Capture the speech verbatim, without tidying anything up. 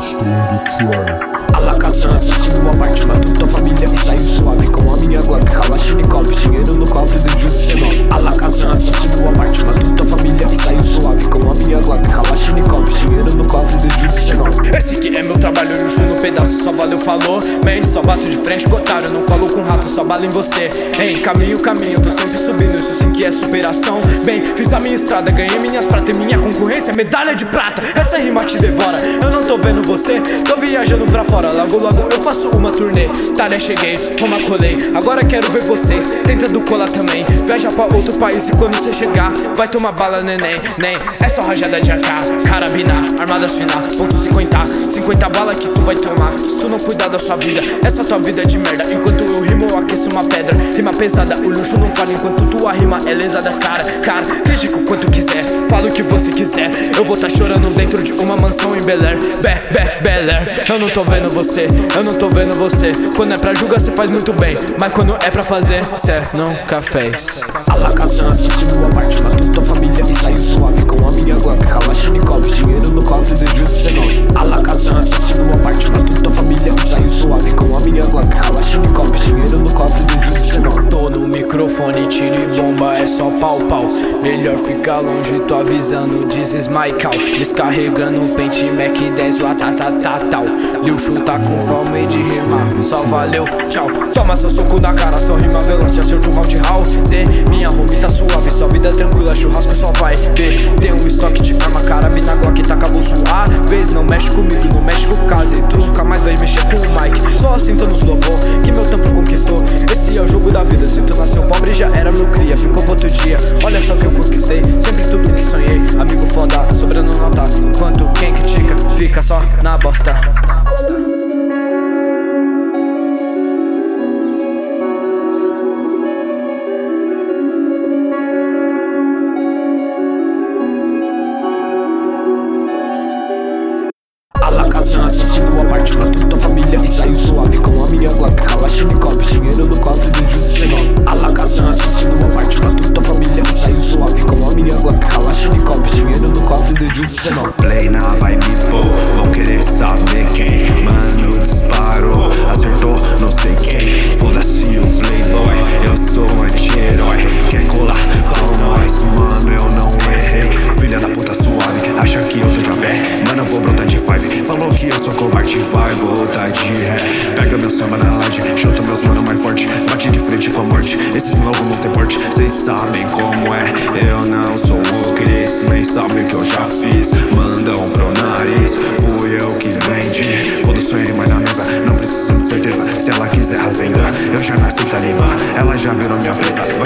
Alakazam, assassino a parte, matou tua família e saiu suave com a minha Glock, Kalashnikov, dinheiro no cofre do dezenove. Alakazam, assassino a parte, matou tua família e saiu suave com a minha Glock, Kalashnikov, dinheiro no cofre do dezenove. Esse que é meu trabalho, luxo no pedaço, só valeu, falou. Man, só bato de frente com otário, não colo com rato, só bala em você. Hein, caminho, caminho, tô sempre subindo, isso sim que é superação. Bem, fiz a minha estrada, ganhei minhas pratas e minha concorrência, medalha de prata. Essa rima te devora, eu não tô vendo você, tô viajando pra fora, logo logo eu faço uma turnê. Talha, cheguei, Roma colei, agora quero ver vocês tentando colar também. Viaja pra outro país e quando você chegar, vai tomar bala, neném, nem. É só rajada de A K, carabina, armadas final, ponto cinquenta, cinquenta bala que tu vai tomar. Se tu não cuidar da sua vida, essa tua vida é de merda. Enquanto eu rimo, eu aqueço uma pedra. Rima pesada, o luxo não fala enquanto tua rima é lesada. Cara, cara, rige o quanto quiser, fala o que você quiser. Eu vou tá chorando dentro de uma mansão em Bel Air, Be, Be, Bel Air. Eu não tô vendo você, eu não tô vendo você. Quando é pra julgar cê faz muito bem, mas quando é pra fazer, cê nunca fez. Alakazam, assassino a parte, matou tua família e saiu suave com a minha Glock, Kalashnikov, dinheiro no cofre do dezenove. Alakazam, assassino a parte, matou tua família e saiu suave com a minha Glock, Kalashnikov, dinheiro no cofre do dezenove. Tô no microfone, tiro e bomba, é só pau pau. Melhor ficar longe, tô avisando, this is my call. Descarregando um pente Mac dez, o atatatal. Luxo tá com fome de rimar, só valeu, tchau. Toma seu soco na cara, só rima veloz, acerto o roundhouse. Minha home tá suave, só vida tranquila, churrasco só vai ter. Tem um estoque de arma, carabina, Glock, taca bolso a vez. Não mexe comigo, não mexe com casa, e tu nunca mais vai mexer com o Mike. Só assim tô nos lobos, que meu tempo conquistou. Esse é o jogo da vida, se tu nasceu pobre já era meu cria, ficou pro outro dia. Olha só que eu conquistei, sempre tudo que sonhei. Amigo foda, sobrando nota, enquanto quem critica fica só na bosta. Alakazam, assassino a parte, matou tua família e saiu suave com a minha Glock, Kalashnikov, dinheiro no cofre do dezenove. Alakazam, assassino a parte, matou tua família e saiu suave com a minha Glock, Kalashnikov, dinheiro no cofre do dezenove. Play na vibe, pô, vão querer saber quem. Mano, disparou, acertou, não sei quem. Foda-se o playboy, eu sou um anti-herói. Quer colar com nós, mano, eu não errei. Filha da puta suave, acha que eu tenho a pé. Mano, eu vou brotar de five. Falou que eu sou covarde, vai voltar de ré. Pega meu samba na laje, chuta meus mano mais forte. Bate de frente com a morte, esses novos não tem porte. Cês sabem como é, eu não sou o Chris. Nem sabe o que eu já fiz, mandam pro nariz. Fui eu que vendi, quando sonhei mais na mesa. Não preciso de certeza, se ela quiser azendar. Eu já nasci talibã, ela já virou minha presa.